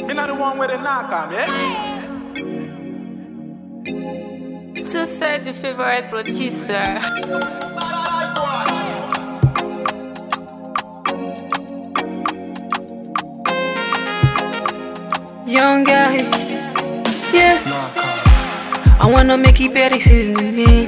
Me not the one where they knock on, yeah? To say the favorite producer. Young guy, yeah. I wanna make it better season me.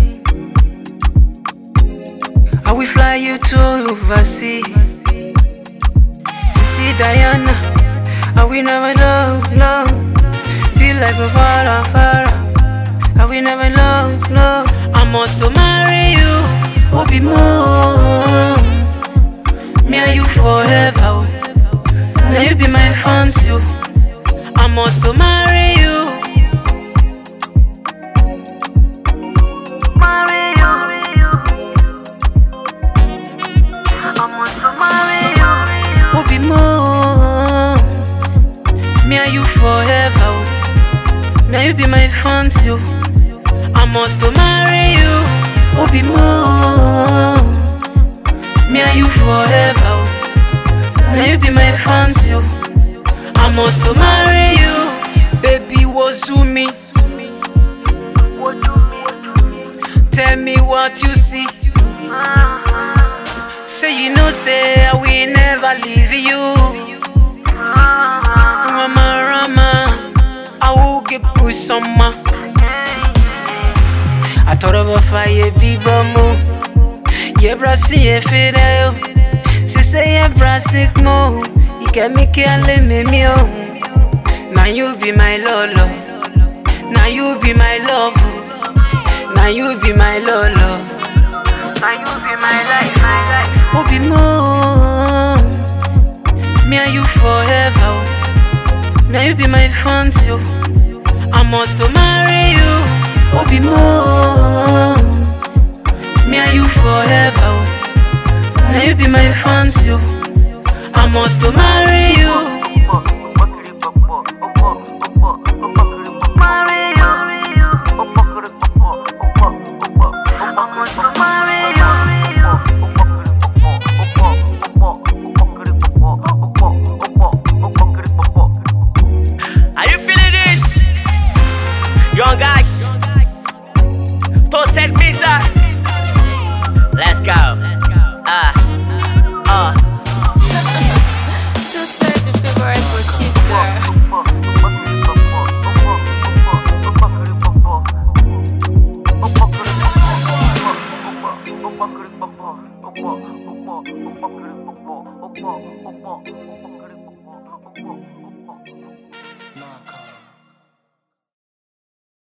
I will fly you to overseas. Sissy Diana, I will never love. Feel like a fara. I will never love. I must to marry you, will be more. Me and you forever. Now you be my fancy. I must to marry you. Marry you. I must to marry you. Will be more. Me and you forever. Now you be my fancy. I must to marry you. Will be more. Me and you forever. Now you be my fancy. I must to marry you. Baby, what's to me? Tell me what you see. Say you know, say I will never leave you. Rama, I will get push some more. I thought of a fire, be bamo. Yeah, brassy, yeah, fidel. Say, yeah, brassy, mo. You get me killing me, Now you be my lolo. Now you be my love. Now you be my lolo. Now you be my life. Will be more. Me and you forever. Now you be my fancy. I must to marry you. Will be more. Me and you forever. Now you be my fancy. I must to marry you.